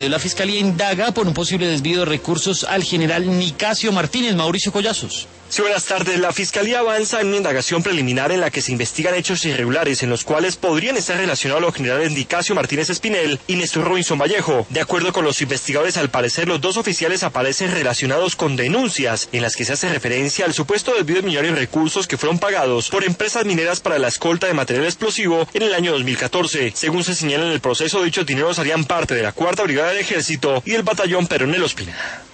La Fiscalía indaga por un posible desvío de recursos al general Nicasio Martínez. Mauricio Collazos. Sí, buenas tardes. La Fiscalía avanza en una indagación preliminar en la que se investigan hechos irregulares en los cuales podrían estar relacionados los generales Nicasio Martínez Espinel y Néstor Robinson Vallejo. De acuerdo con los investigadores, al parecer los dos oficiales aparecen relacionados con denuncias en las que se hace referencia al supuesto desvío de millonarios recursos que fueron pagados por empresas mineras para la escolta de material explosivo en el año 2014. Según se señala en el proceso, dichos dineros harían parte de la 4ª Brigada del Ejército y del Batallón Peronel Ospina.